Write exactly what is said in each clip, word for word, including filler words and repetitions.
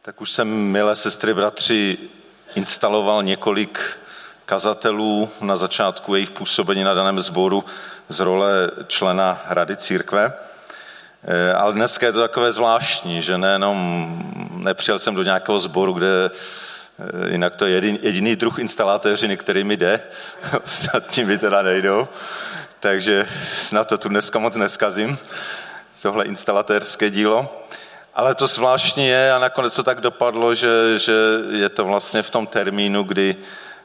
Tak už jsem, milé sestry, bratři, instaloval několik kazatelů na začátku jejich působení na daném sboru z role člena Rady církve. Ale dneska je to takové zvláštní, že nejenom nepřijel jsem do nějakého sboru, kde jinak to je jediný, jediný druh instalatéřiny, který mi jde, ostatní mi teda nejdou, takže snad to tu dneska moc neskazím, tohle instalatérské dílo. Ale to zvláštní je a nakonec to tak dopadlo, že, že je to vlastně v tom termínu, kdy,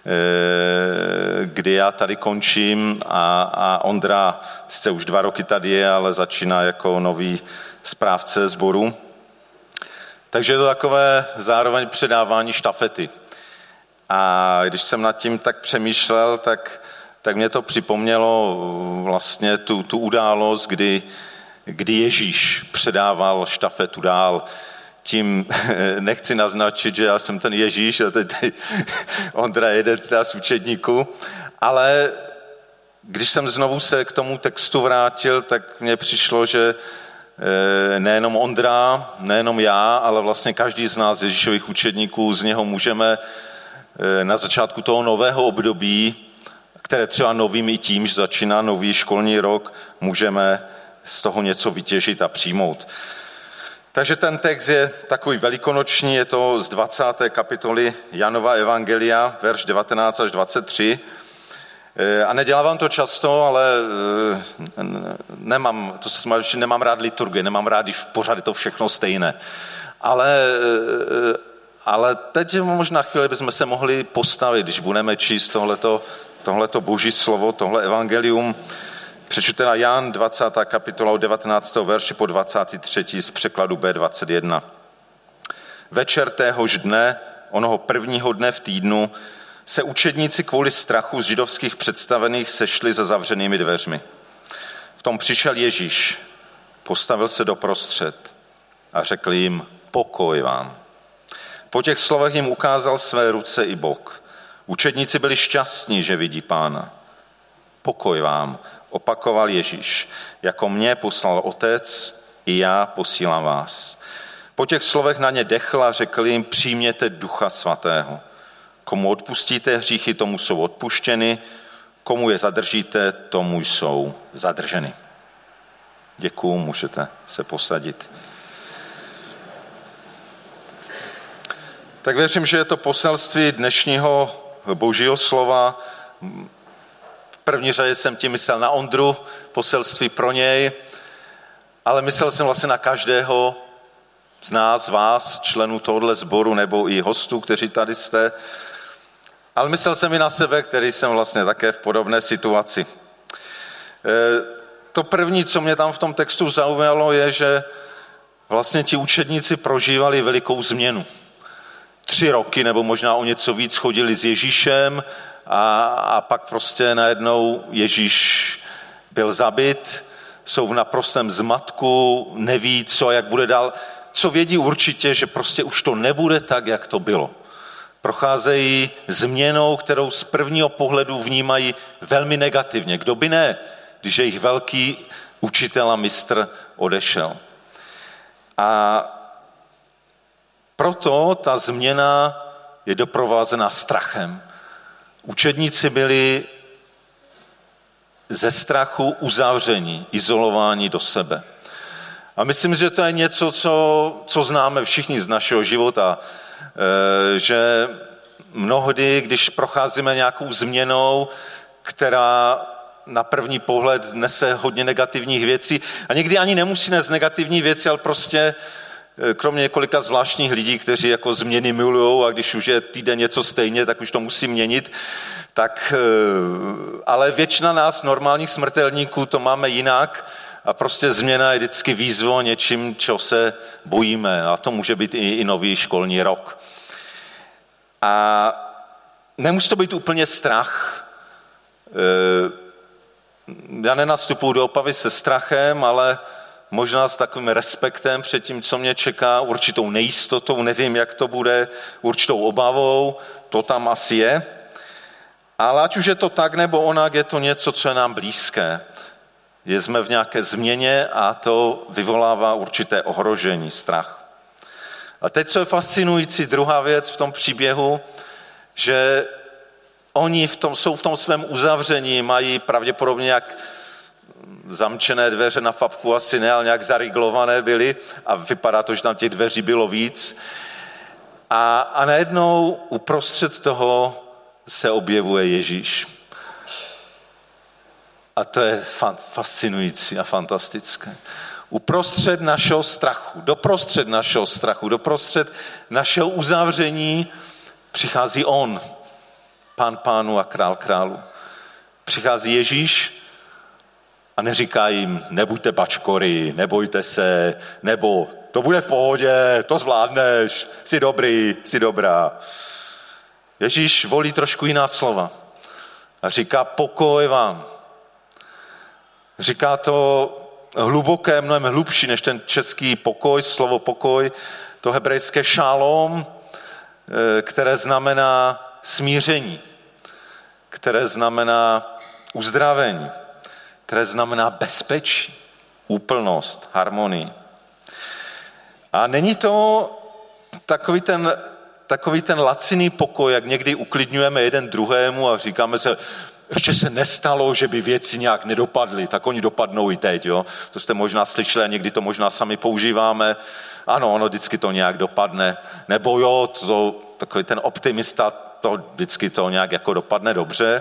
kdy já tady končím a, a Ondra sice už dva roky tady je, ale začíná jako nový správce sboru. Takže je to takové zároveň předávání štafety. A když jsem nad tím tak přemýšlel, tak, tak mě to připomnělo vlastně tu, tu událost, kdy kdy Ježíš předával štafetu dál. Tím nechci naznačit, že já jsem ten Ježíš a teď Ondra je jeden z nás učedníků, ale když jsem znovu se k tomu textu vrátil, tak mně přišlo, že nejenom Ondra, nejenom já, ale vlastně každý z nás Ježíšových učedníků, z něho můžeme na začátku toho nového období, které třeba novým i tím, že začíná nový školní rok, můžeme z toho něco vytěžit a přijmout. Takže ten text je takový velikonoční, je to z dvacáté kapitoly Janova evangelia, verš devatenáct až dvacet tři. A nedělávám to často, ale nemám, to jsem, nemám rád liturgie, nemám rád, když pořád je to všechno stejné. Ale, ale teď možná chvíli bychom se mohli postavit, když budeme číst tohleto, tohleto boží slovo, tohle evangelium. Přečtu teda Jan dvacátá kapitola od devatenáctého verši po dvacátý třetí z překladu bé dvacet jedna. Večer téhož dne, onoho prvního dne v týdnu, se učedníci kvůli strachu z židovských představených sešli za zavřenými dveřmi. V tom přišel Ježíš, postavil se doprostřed a řekl jim: pokoj vám. Po těch slovech jim ukázal své ruce i bok. Učedníci byli šťastní, že vidí Pána. Pokoj vám, opakoval Ježíš. Jako mě poslal Otec, i já posílám vás. Po těch slovech na ně dechl a řekl jim: přijměte Ducha Svatého. Komu odpustíte hříchy, tomu jsou odpuštěny, komu je zadržíte, tomu jsou zadrženy. Děkuju, můžete se posadit. Tak věřím, že je to poselství dnešního božího slova. V první řadě jsem tím myslel na Ondru, poselství pro něj, ale myslel jsem vlastně na každého z nás, z vás, členů tohoto sboru nebo i hostů, kteří tady jste. Ale myslel jsem i na sebe, který jsem vlastně také v podobné situaci. To první, co mě tam v tom textu zaujalo, je, že vlastně ti učedníci prožívali velikou změnu. Tři roky nebo možná o něco víc chodili s Ježíšem a, a pak prostě najednou Ježíš byl zabit, jsou v naprostém zmatku, neví, co, jak bude dál. Co vědí určitě, že prostě už to nebude tak, jak to bylo. Procházejí změnou, kterou z prvního pohledu vnímají velmi negativně. Kdo by ne, když jejich velký učitel a mistr odešel. A proto ta změna je doprovázená strachem. Učedníci byli ze strachu uzavření, izolováni do sebe. A myslím, že to je něco, co, co známe všichni z našeho života, že mnohdy, když procházíme nějakou změnou, která na první pohled nese hodně negativních věcí, a někdy ani nemusí nést negativní věci, ale prostě kromě několika zvláštních lidí, kteří jako změny milujou a když už je týden něco stejně, tak už to musí měnit, tak, ale většina nás, normálních smrtelníků, to máme jinak a prostě změna je vždycky výzvo něčím, čeho se bojíme a to může být i, i nový školní rok. A nemusí to být úplně strach. Já nenastupuji do opavy se strachem, ale možná s takovým respektem před tím, co mě čeká, určitou nejistotou, nevím, jak to bude, určitou obavou, to tam asi je. Ale ať už je to tak nebo onak, je to něco, co je nám blízké. Jsme v nějaké změně a to vyvolává určité ohrožení, strach. A teď, co je fascinující, druhá věc v tom příběhu, že oni v tom, jsou v tom svém uzavření, mají pravděpodobně nějak zamčené dveře na fabku, asi ne, ale nějak zaryglované byly a vypadá to, že tam těch dveří bylo víc. A, a najednou uprostřed toho se objevuje Ježíš. A to je fascinující a fantastické. Uprostřed našeho strachu, doprostřed našeho strachu, doprostřed našeho uzavření přichází on, Pán pánů a král králů. Přichází Ježíš a neříká jim, nebuďte bačkory, nebojte se, nebo to bude v pohodě, to zvládneš, jsi dobrý, jsi dobrá. Ježíš volí trošku jiná slova a říká pokoj vám. Říká to hluboké, mnohem hlubší než ten český pokoj, slovo pokoj, to hebrejské šálom, které znamená smíření, které znamená uzdravení, které znamená bezpečí, úplnost, harmonii. A není to takový ten, takový ten laciný pokoj, jak někdy uklidňujeme jeden druhému a říkáme se, ještě se nestalo, že by věci nějak nedopadly, tak oni dopadnou i teď. Jo? To jste možná slyšeli a někdy to možná sami používáme. Ano, ono vždycky to nějak dopadne. Nebo jo, to, takový ten optimista, to vždycky to nějak jako dopadne dobře.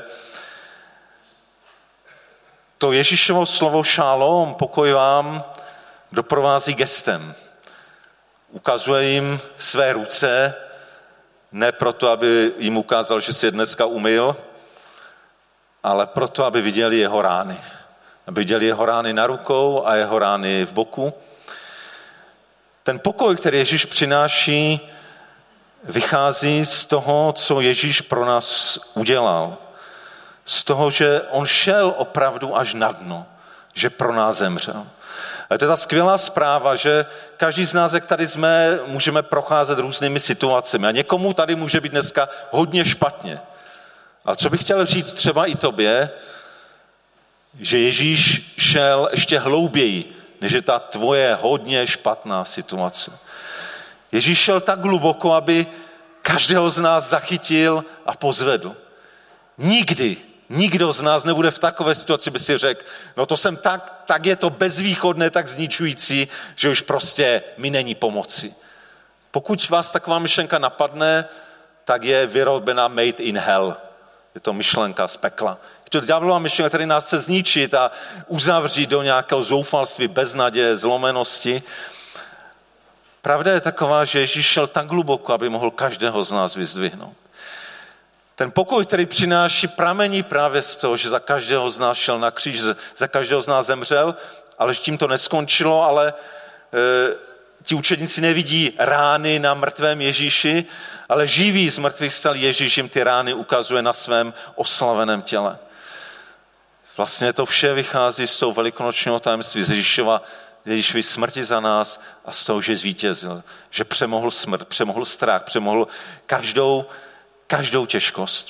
To Ježíšovo slovo šálom, pokoj vám, doprovází gestem. Ukazuje jim své ruce, ne proto, aby jim ukázal, že si je dneska umyl, ale proto, aby viděli jeho rány. Aby viděli jeho rány na rukou a jeho rány v boku. Ten pokoj, který Ježíš přináší, vychází z toho, co Ježíš pro nás udělal. Z toho, že on šel opravdu až na dno, že pro nás zemřel. A to je ta skvělá zpráva, že každý z nás, jak tady jsme, můžeme procházet různými situacemi. A někomu tady může být dneska hodně špatně. A co bych chtěl říct třeba i tobě, že Ježíš šel ještě hlouběji, než je ta tvoje hodně špatná situace. Ježíš šel tak hluboko, aby každého z nás zachytil a pozvedl. Nikdy, nikdo z nás nebude v takové situaci, by si řekl, no to jsem tak, tak je to bezvýchodné, tak zničující, že už prostě mi není pomoci. Pokud vás taková myšlenka napadne, tak je vyrobená made in hell. Je to myšlenka z pekla. Je to ďáblová myšlenka, která nás chce zničit a uzavřít do nějakého zoufalství, beznaděje, zlomenosti. Pravda je taková, že Ježíš šel tak hluboko, aby mohl každého z nás vyzdvihnout. Ten pokoj, který přináší, pramení právě z toho, že za každého z nás šel na kříž, za každého z nás zemřel, ale že tím to neskončilo, ale e, ti učedníci nevidí rány na mrtvém Ježíši, ale živý z mrtvých stal Ježíš jim ty rány ukazuje na svém oslaveném těle. Vlastně to vše vychází z toho velikonočního tajemství z Ježíšova, Ježíšovy smrti za nás a z toho, že zvítězil, že přemohl smrt, přemohl strach, přemohl každou, každou těžkost.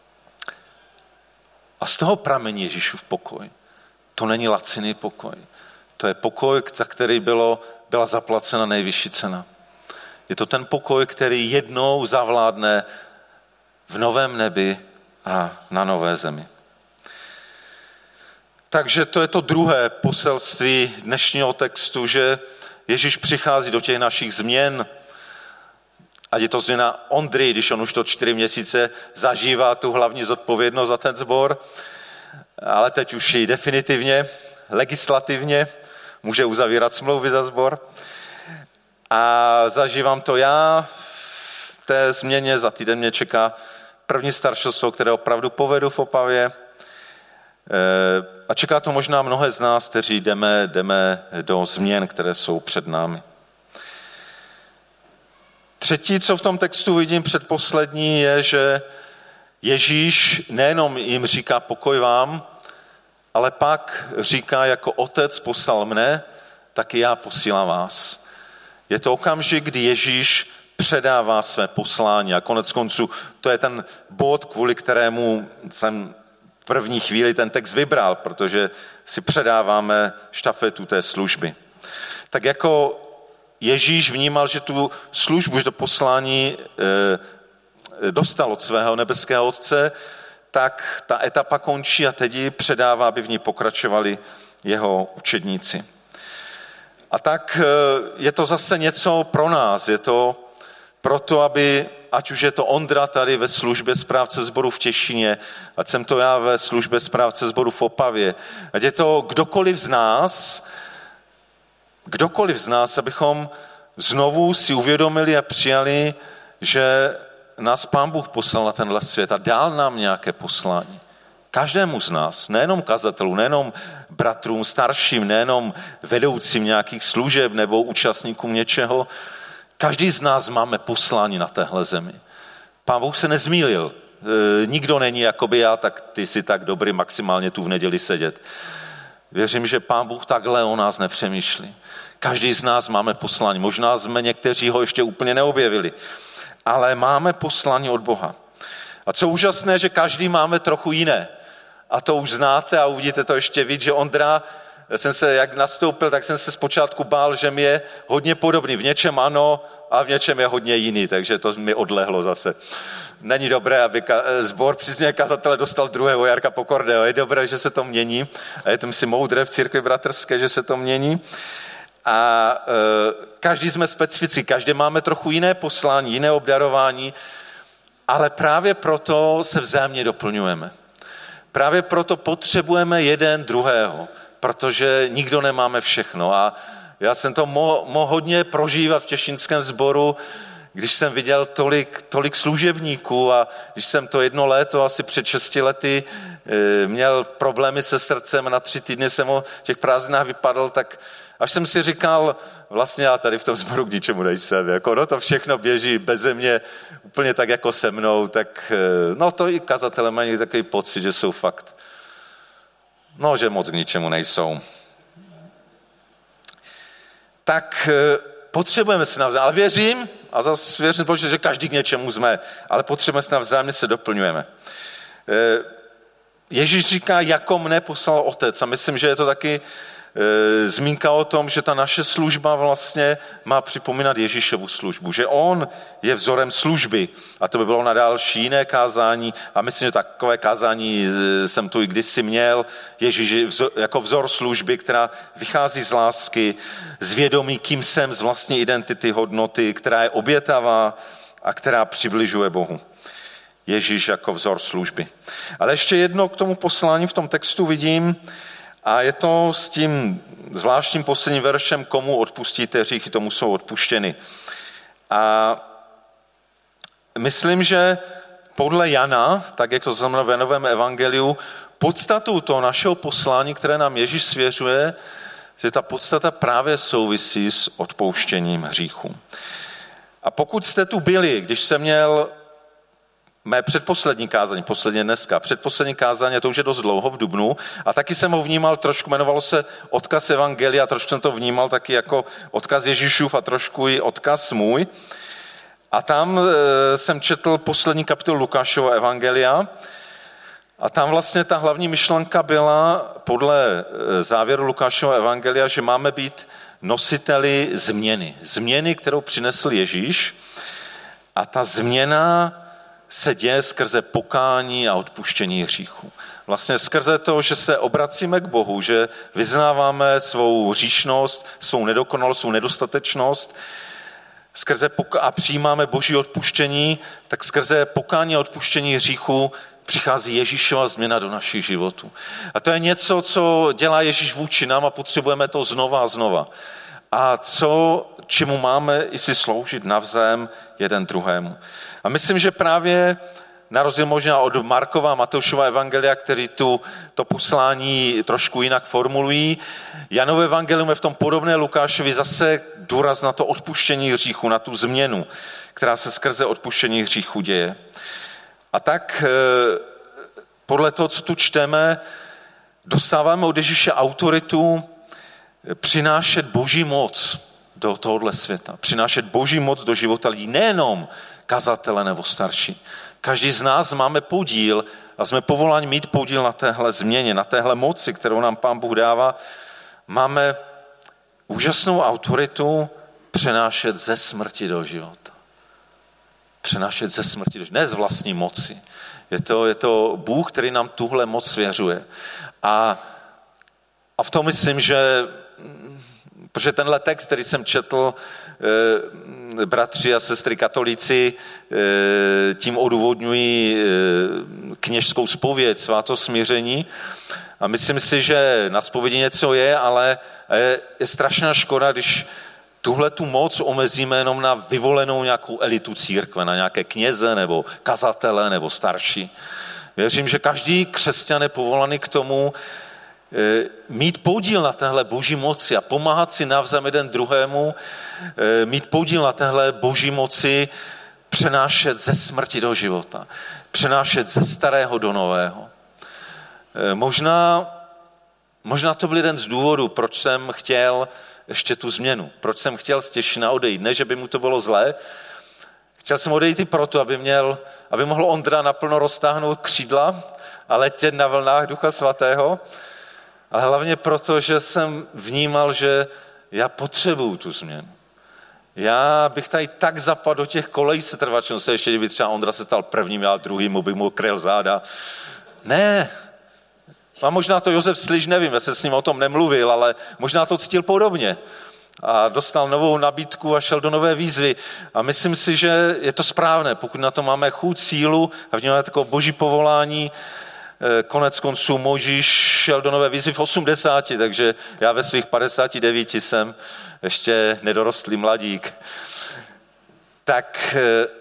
A z toho pramení Ježíšův pokoj. To není laciný pokoj. To je pokoj, za který bylo, byla zaplacena nejvyšší cena. Je to ten pokoj, který jednou zavládne v novém nebi a na nové zemi. Takže to je to druhé poselství dnešního textu, že Ježíš přichází do těch našich změn. Ať je to změna Ondry, když on už to čtyři měsíce zažívá tu hlavní zodpovědnost za ten sbor, ale teď už ji definitivně, legislativně, může uzavírat smlouvy za sbor. A zažívám to já v té změně, za týden mě čeká první staršostvo, které opravdu povedu v Opavě. A čeká to možná mnohé z nás, kteří jdeme, jdeme do změn, které jsou před námi. Třetí, co v tom textu vidím předposlední, je, že Ježíš nejenom jim říká pokoj vám, ale pak říká, jako otec poslal mne, tak i já posílám vás. Je to okamžik, kdy Ježíš předává své poslání a konec konců to je ten bod, kvůli kterému jsem v první chvíli ten text vybral, protože si předáváme štafetu té služby. Tak jako Ježíš vnímal, že tu službu, že to poslání dostal od svého nebeského Otce, tak ta etapa končí a teď ji předává, aby v ní pokračovali jeho učedníci. A tak je to zase něco pro nás, je to proto, aby, ať už je to Ondra tady ve službě správce sboru v Těšíně, ať jsem to já ve službě správce sboru v Opavě, ať je to kdokoliv z nás, kdokoliv z nás, abychom znovu si uvědomili a přijali, že nás Pán Bůh poslal na tenhle svět a dal nám nějaké poslání. Každému z nás, nejenom kazatelů, nejenom bratrům starším, nejenom vedoucím nějakých služeb nebo účastníkům něčeho. Každý z nás máme poslání na téhle zemi. Pán Bůh se nezmýlil. E, nikdo není jakoby já, tak ty jsi tak dobrý maximálně tu v neděli sedět. Věřím, že Pán Bůh takhle o nás nepřemýšlí. Každý z nás máme poslání. Možná jsme někteří ho ještě úplně neobjevili, ale máme poslání od Boha. A co úžasné, že každý máme trochu jiné. A to už znáte a uvidíte to ještě víc, že Ondra, jsem se, jak nastoupil, tak jsem se zpočátku bál, že mi je hodně podobný. V něčem ano a v něčem je hodně jiný, takže to mi odlehlo zase. Není dobré, aby sbor přizně kazatele dostal druhého Jarka Pokordého. Je dobré, že se to mění a je to myslím moudré v církvi bratrské, že se to mění. A e, každý jsme specifici, každý máme trochu jiné poslání, jiné obdarování, ale právě proto se vzájemně doplňujeme. Právě proto potřebujeme jeden druhého, protože nikdo nemáme všechno. A já jsem to mohl mo hodně prožívat v těšínském sboru, když jsem viděl tolik, tolik služebníků a když jsem to jedno léto, asi před šesti lety, e, měl problémy se srdcem a na tři týdny jsem o těch prázdninách vypadl, tak až jsem si říkal, vlastně já tady v tom sboru k ničemu nejsem, jako no to všechno běží beze mě úplně tak jako se mnou, tak no to i kazatelé mají takový pocit, že jsou fakt, no že moc k ničemu nejsou. Tak potřebujeme si navzájem, ale věřím, a zase věřím, že každý k něčemu jsme, ale potřebujeme si navzájem, se doplňujeme. Ježíš říká, jako mne poslal Otec a myslím, že je to taky zmínka o tom, že ta naše služba vlastně má připomínat Ježíšovu službu, že on je vzorem služby a to by bylo na další jiné kázání a myslím, že takové kázání jsem tu i kdysi měl, Ježíš jako vzor služby, která vychází z lásky, z vědomí, kým jsem, z vlastní identity, hodnoty, která je obětavá a která přibližuje Bohu. Ježíš jako vzor služby. Ale ještě jedno k tomu poslání v tom textu vidím, a je to s tím zvláštním posledním veršem, komu odpustíte hříchy, tomu jsou odpuštěny. A myslím, že podle Jana, tak jak to znamená v Janovém evangeliu, podstatu toho našeho poslání, které nám Ježíš svěřuje, že ta podstata právě souvisí s odpouštěním hříchů. A pokud jste tu byli, když jsem měl mé předposlední kázání, posledně dneska, předposlední kázání, to už je dost dlouho v dubnu, a taky jsem ho vnímal trošku, jmenovalo se odkaz evangelia, trošku jsem to vnímal taky jako odkaz Ježíšův a trošku i odkaz můj. A tam e, jsem četl poslední kapitolu Lukášova evangelia a tam vlastně ta hlavní myšlenka byla podle závěru Lukášova evangelia, že máme být nositeli změny. Změny, kterou přinesl Ježíš, a ta změna se děje skrze pokání a odpuštění hříchů. Vlastně skrze to, že se obracíme k Bohu, že vyznáváme svou hříšnost, svou nedokonalost, svou nedostatečnost, skrze pok- a přijímáme Boží odpuštění, tak skrze pokání a odpuštění hříchů přichází Ježíšova změna do našich životů. A to je něco, co dělá Ježíš vůči nám a potřebujeme to znova a znova. A co, čemu máme i si sloužit navzájem jeden druhému. A myslím, že právě na rozdíl možná od Markova a Matoušova evangelia, který tu to poslání trošku jinak formulují, Janové evangelium je v tom podobné Lukášovi zase důraz na to odpuštění hříchu, na tu změnu, která se skrze odpuštění hříchu děje. A tak podle toho, co tu čteme, dostáváme od Ježíše autoritu přinášet Boží moc do tohohle světa. Přinášet Boží moc do života lidí, nejenom kazatele nebo starší. Každý z nás máme podíl a jsme povoláni mít podíl na téhle změně, na téhle moci, kterou nám Pán Bůh dává. Máme úžasnou autoritu přenášet ze smrti do života. Přenášet ze smrti do života. Ne z vlastní moci. Je to, je to Bůh, který nám tuhle moc svěřuje. A, a v tom myslím, že protože tenhle text, který jsem četl, eh, bratři a sestry katolíci eh, tím odůvodňují eh, kněžskou zpověď, svátosmíření. A myslím si, že na zpovědi něco je, ale je, je strašná škoda, když tuhle tu moc omezíme jenom na vyvolenou nějakou elitu církve, na nějaké kněze nebo kazatele nebo starší. Věřím, že každý křesťan je povolaný k tomu, mít podíl na téhle boží moci a pomáhat si navzájem jeden druhému, mít podíl na téhle boží moci, přenášet ze smrti do života, přenášet ze starého do nového. Možná, možná to byl jeden z důvodů, proč jsem chtěl ještě tu změnu, proč jsem chtěl z Těšína odejít. Ne, že by mu to bylo zlé, chtěl jsem odejít i proto, aby, měl, aby mohl Ondra naplno roztáhnout křídla a letět na vlnách Ducha Svatého, ale hlavně proto, že jsem vnímal, že já potřebuju tu změnu. Já bych tady tak zapadl do těch kolejí setrvačnosti, ještě kdyby třeba Ondra se stal prvním, já druhým, by mu kryl záda. Ne. A možná to Josef Sliž, nevím, já jsem s ním o tom nemluvil, ale možná to ctil podobně. A dostal novou nabídku a šel do nové výzvy. A myslím si, že je to správné, pokud na to máme chuť, sílu a vnímáme takové boží povolání. Konec konců Mojžíš šel do nové výzvy v osmdesáti, takže já ve svých padesáti devíti jsem ještě nedorostlý mladík. Tak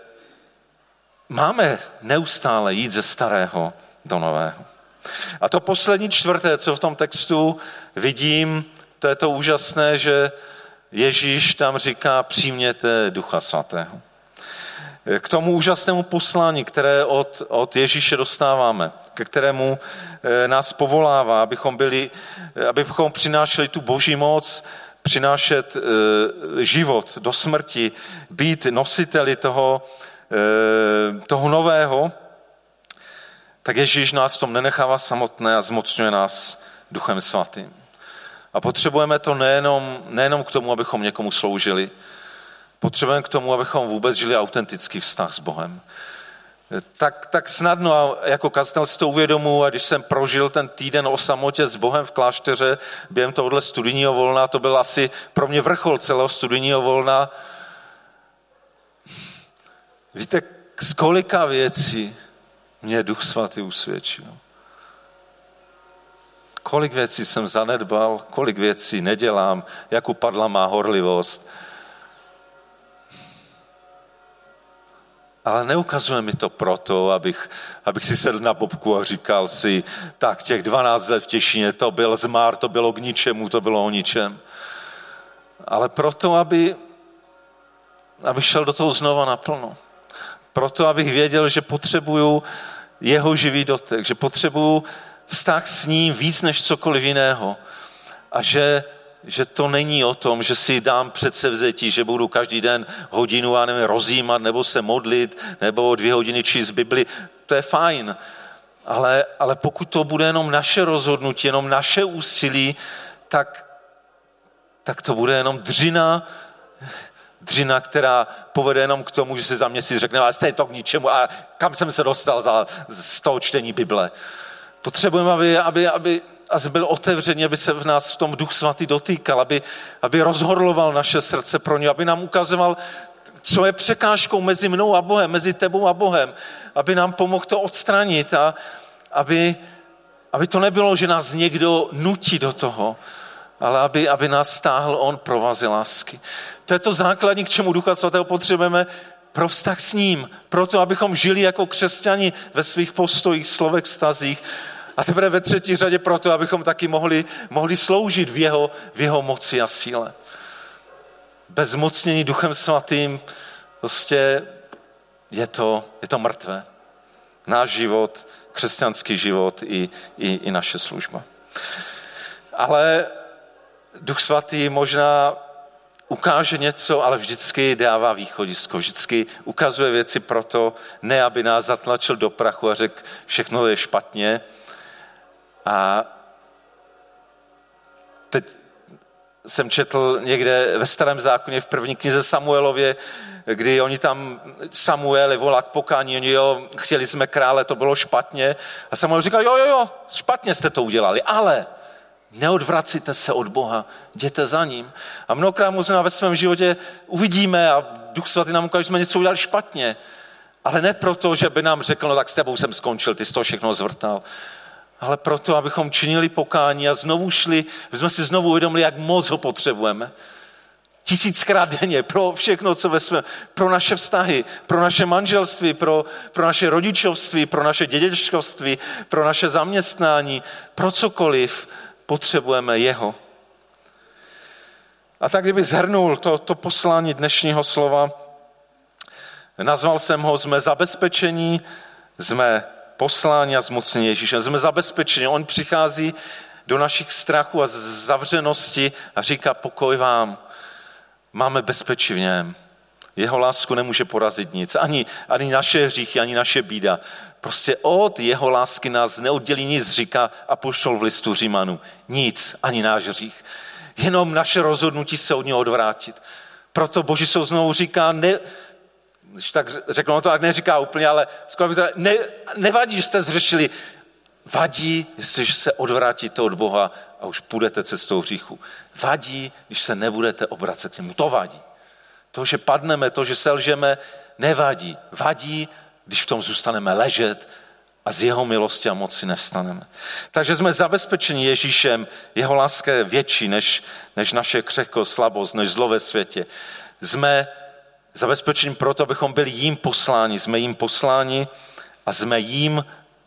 máme neustále jít ze starého do nového. A to poslední čtvrté, co v tom textu vidím, to je to úžasné, že Ježíš tam říká, přijměte Ducha Svatého. K tomu úžasnému poslání, které od, od Ježíše dostáváme, ke kterému nás povolává, abychom byli, abychom přinášeli tu boží moc, přinášet život do smrti, být nositeli toho, toho nového, tak Ježíš nás v tom nenechává samotné a zmocňuje nás Duchem Svatým. A potřebujeme to nejenom, nejenom k tomu, abychom někomu sloužili, potřebujeme k tomu, abychom vůbec žili autentický vztah s Bohem. Tak, tak snadno, jako kazatel si to uvědomuji, a když jsem prožil ten týden o samotě s Bohem v klášteře během tohohle studijního volna, to byl asi pro mě vrchol celého studijního volna. Víte, z kolika věcí mě Duch Svatý usvědčil. Kolik věcí jsem zanedbal, kolik věcí nedělám, jak upadla má horlivost. Ale neukazuje mi to proto, abych, abych si sedl na bobku a říkal si, tak těch dvanáct let v Těšíně, to byl zmár, to bylo k ničemu, to bylo o ničem. Ale proto, aby, abych šel do toho znova naplno. Proto, abych věděl, že potřebuju jeho živý dotek, že potřebuju vztah s ním víc než cokoliv jiného. A že, že to není o tom, že si dám předsevzetí, že budu každý den hodinu, já nevím, rozjímat, nebo se modlit, nebo dvě hodiny číst Bibli. To je fajn. Ale, ale pokud to bude jenom naše rozhodnutí, jenom naše úsilí, tak, tak to bude jenom dřina, dřina, která povede jenom k tomu, že si za měsíc řekne, ale jste to k ničemu a kam jsem se dostal za, z toho čtení Bible. Potřebujeme, aby, aby, aby byl otevřený, aby se v nás v tom Duch Svatý dotýkal, aby, aby rozhorloval naše srdce pro ně, aby nám ukazoval, co je překážkou mezi mnou a Bohem, mezi tebou a Bohem, aby nám pomohl to odstranit a aby, aby to nebylo, že nás někdo nutí do toho, ale aby, aby nás stáhl on provazy lásky. To je to základní, k čemu Ducha Svatého potřebujeme pro vztah s ním, proto, abychom žili jako křesťani ve svých postojích, slovech, vztazích a teprve ve třetí řadě proto, abychom taky mohli, mohli sloužit v jeho, v jeho moci a síle. Bez zmocnění Duchem Svatým prostě je to, je to mrtvé. Náš život, křesťanský život i, i, i naše služba. Ale Duch Svatý možná ukáže něco, ale vždycky dává východisko, vždycky ukazuje věci proto, ne aby nás zatlačil do prachu a řekl, všechno je špatně. A teď jsem četl někde ve Starém zákoně v první knize Samuelově, kdy oni tam, Samuel je volá k pokání, oni jo, chtěli jsme krále, to bylo špatně. A Samuel říkal, jo, jo, jo, špatně jste to udělali, ale neodvracíte se od Boha, jděte za ním. A mnohokrát možná ve svém životě uvidíme a Duch Svatý nám ukáže, že jsme něco udělali špatně. Ale ne proto, že by nám řekl, no tak s tebou jsem skončil, ty jsi to všechno zvrtal. Ale proto, abychom činili pokání a znovu šli, jsme si znovu uvědomili, jak moc ho potřebujeme. Tisíckrát denně pro všechno, co ve svém, pro naše vztahy, pro naše manželství, pro, pro naše rodičovství, pro naše dědečkovství, pro naše zaměstnání, pro cokoliv potřebujeme jeho. A tak kdyby zhrnul to, to poslání dnešního slova, nazval jsem ho, jsme zabezpečení, jsme poslání a zmocnění Ježíšem. Jsme zabezpečení. On přichází do našich strachů a zavřenosti a říká pokoj vám. Máme bezpečí v něm. Jeho lásku nemůže porazit nic. Ani, ani naše hříchy, ani naše bída. Prostě od jeho lásky nás neoddělí nic, říká apoštol v listu Římanů. Nic, ani náš hřích. Jenom naše rozhodnutí se od něho odvrátit. Proto Boží soud znovu říká, ne, když tak řekl, on to tak neříká úplně, ale skoro by to ne, nevadí, že jste zřešili. Vadí, jestliže se odvrátíte od Boha a už půjdete cestou hříchu. Vadí, když se nebudete obracet k němu. To vadí. To, že padneme, to, že selžeme, nevadí. Vadí, když v tom zůstaneme ležet a z jeho milosti a moci nevstaneme. Takže jsme zabezpečeni Ježíšem, jeho láska je větší než, než naše křehkost, slabost, než zlo ve světě. Jsme zabezpečení proto, abychom byli jím posláni. Jsme jím posláni a jsme jím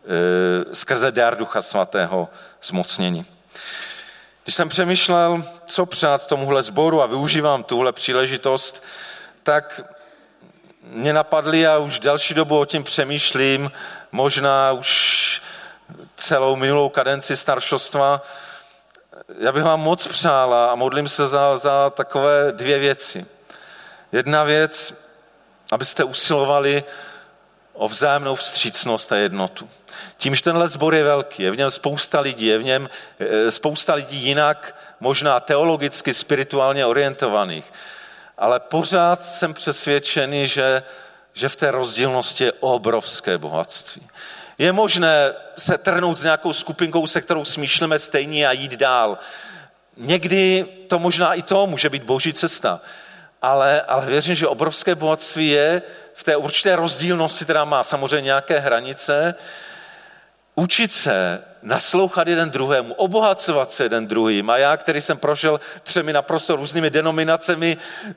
e, skrze dar Ducha Svatého zmocněni. Když jsem přemýšlel, co přát tomuhle sboru a využívám tuhle příležitost, tak mě napadly a už další dobu o tím přemýšlím, možná už celou minulou kadenci staršostva. Já bych vám moc přál a modlím se za, za takové dvě věci. Jedna věc, abyste usilovali o vzájemnou vstřícnost a jednotu. Tím, že tenhle sbor je velký, je v něm spousta lidí, je v něm spousta lidí jinak, možná teologicky, spirituálně orientovaných. Ale pořád jsem přesvědčený, že, že v té rozdílnosti je obrovské bohatství. Je možné se trhnout s nějakou skupinkou, se kterou smýšlíme stejně a jít dál. Někdy to možná i to může být boží cesta. Ale, ale věřím, že obrovské bohatství je v té určité rozdílnosti, která má samozřejmě nějaké hranice, učit se naslouchat jeden druhému, obohacovat se jeden druhým. A já, který jsem prošel třemi naprosto různými denominacemi,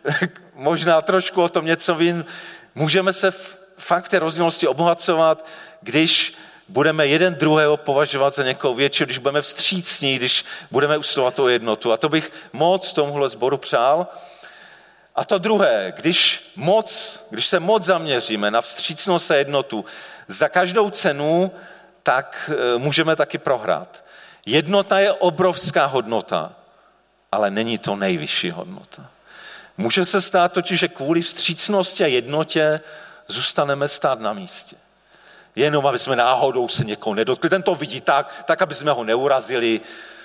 možná trošku o tom něco vím, můžeme se fakt té rozdílnosti obohacovat, když budeme jeden druhého považovat za někoho většího, když budeme vstřícní, když budeme usilovat o jednotu. A to bych moc tomuhle sboru přál. A to druhé, když moc, když se moc zaměříme na vstřícnost a jednotu za každou cenu, tak můžeme taky prohrát. Jednota je obrovská hodnota, ale není to nejvyšší hodnota. Může se stát totiž, že kvůli vstřícnosti a jednotě zůstaneme stát na místě. Jenom, aby jsme náhodou se někoho nedotkli. Ten to vidí tak, tak, aby jsme ho neurazili.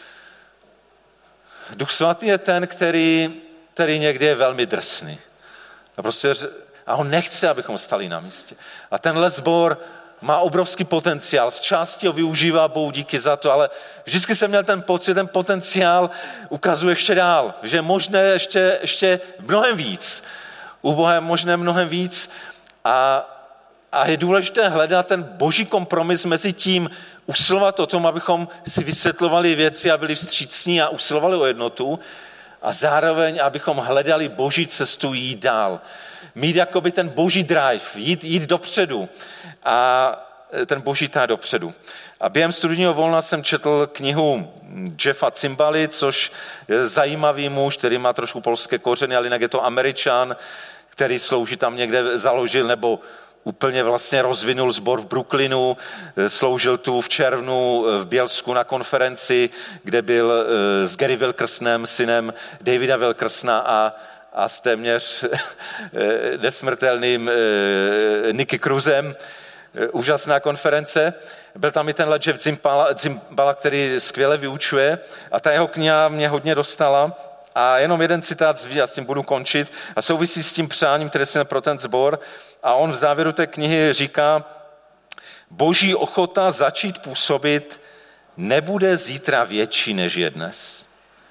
Duch Svatý je ten, který, který někdy je velmi drsný. A, prostě, a on nechce, abychom stali na místě. A tenhle sbor má obrovský potenciál. Z části ho využívá, Bohu díky za to, ale vždycky jsem měl ten pocit, ten potenciál ukazuje ještě dál, že je možné ještě, ještě mnohem víc. U Boha je možné mnohem víc a, a je důležité hledat ten boží kompromis mezi tím, usilovat o tom, abychom si vysvětlovali věci a byli vstřícní a usilovali o jednotu a zároveň, abychom hledali boží cestu jít dál. Mít jakoby ten boží drive, jít, jít dopředu a ten boží tá dopředu. A během studijního volna jsem četl knihu Jeffa Cimbaly, což je zajímavý muž, který má trošku polské kořeny, ale jinak je to Američan, který slouží tam někde, založil nebo úplně vlastně rozvinul sbor v Brooklynu, sloužil tu v červnu v Bělsku na konferenci, kde byl s Gary Wilkersonem, synem Davida Wilkersona a a s téměř nesmrtelným Nicky Cruzem. Úžasná konference. Byl tam i tenhle Jeff Zimbala, Zimbala, který skvěle vyučuje a ta jeho kniha mě hodně dostala A jenom jeden citát z já s tím budu končit a souvisí s tím přáním, které jsme pro ten sbor. A on v závěru té knihy říká, boží ochota začít působit nebude zítra větší, než je dnes.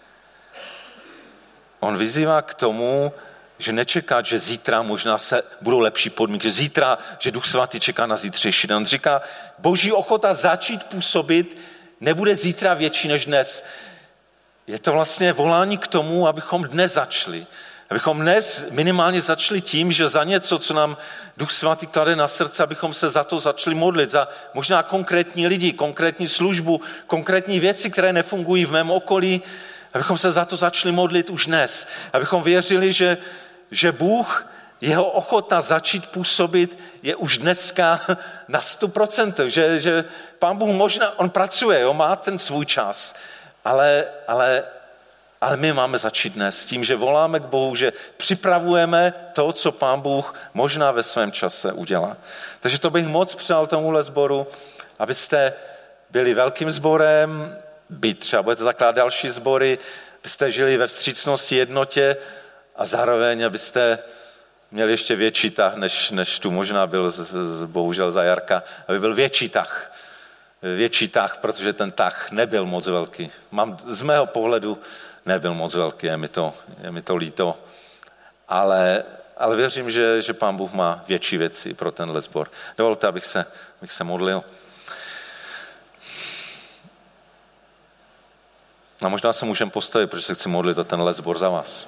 On vyzývá k tomu, že nečeká, že zítra možná se budou lepší podmínky, že zítra, že Duch Svatý čeká na zítřejší den. On říká, boží ochota začít působit nebude zítra větší než dnes. Je to vlastně volání k tomu, abychom dnes začali. Abychom dnes minimálně začali tím, že za něco, co nám Duch Svatý klade na srdce, abychom se za to začali modlit, za možná konkrétní lidi, konkrétní službu, konkrétní věci, které nefungují v mém okolí, abychom se za to začali modlit už dnes. Abychom věřili, že, že Bůh, jeho ochota začít působit je už dneska na sto procent, že, že Pán Bůh možná, on pracuje, jo, má ten svůj čas, ale, ale, ale my máme začít dnes s tím, že voláme k Bohu, že připravujeme to, co Pán Bůh možná ve svém čase udělá. Takže to bych moc přál tomuhle sboru, abyste byli velkým sborem, být třeba budete zakládat další sbory, abyste žili ve vstřícnosti, jednotě a zároveň, abyste měli ještě větší tah, než, než tu možná byl z, z, bohužel za Jarka, aby byl větší tah. Větší tah, protože ten tah nebyl moc velký. Mám, z mého pohledu nebyl moc velký, je mi to, je mi to líto. Ale, ale věřím, že, že Pán Bůh má větší věci pro tenhle sbor. Dovolte, abych se, abych se modlil. A možná se můžeme postavit, protože se chci modlit za tenhle sbor za vás.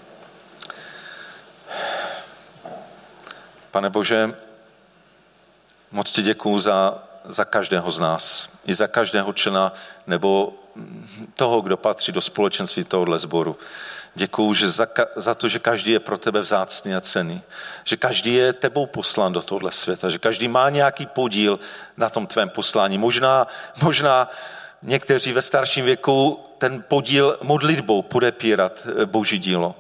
Pane Bože, moc ti děkuju za, za každého z nás, i za každého člena nebo toho, kdo patří do společenství tohohle sboru. Děkuju že za, za to, že každý je pro tebe vzácný a cenný, že každý je tebou poslán do tohohle světa, že každý má nějaký podíl na tom tvém poslání. Možná, možná někteří ve starším věku ten podíl modlitbou podepírat Boží dílo.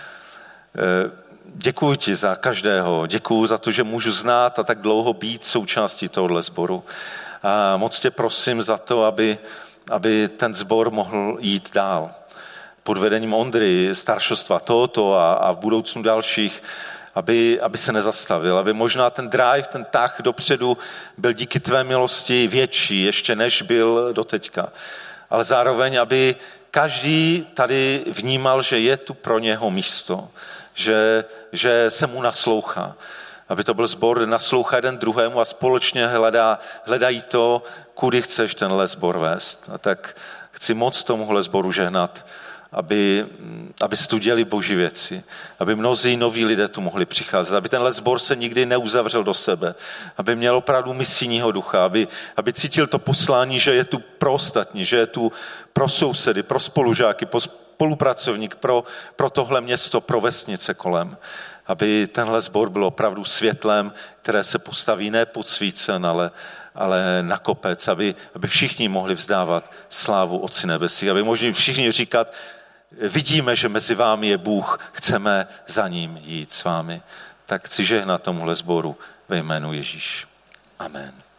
Děkuji ti za každého, děkuji za to, že můžu znát a tak dlouho být součástí tohohle sboru. A moc tě prosím za to, aby, aby ten sbor mohl jít dál. Pod vedením Ondry, staršostva tohoto a, a v budoucnu dalších, aby, aby se nezastavil, aby možná ten drive, ten tah dopředu byl díky tvé milosti větší, ještě než byl doteďka. Ale zároveň, aby každý tady vnímal, že je tu pro něho místo, že, že se mu naslouchá. Aby to byl sbor, kde naslouchá jeden druhému a společně hledá, hledají to, kudy chceš tenhle sbor vést. A tak chci moc tomuhle sboru žehnat, aby, aby se tu děli boží věci, aby mnozí noví lidé tu mohli přicházet, aby tenhle sbor se nikdy neuzavřel do sebe, aby měl opravdu misijního ducha, aby, aby cítil to poslání, že je tu pro ostatní, že je tu pro sousedy, pro spolužáky, pro spolupracovník, pro, pro tohle město, pro vesnice kolem. Aby tenhle sbor byl opravdu světlem, které se postaví ne pod svícen, ale, ale na kopec, aby, aby všichni mohli vzdávat slávu Otci nebesí, aby mohli všichni říkat, vidíme, že mezi vámi je Bůh, chceme za ním jít s vámi. Tak chci žehnat tomuhle sboru ve jménu Ježíš. Amen.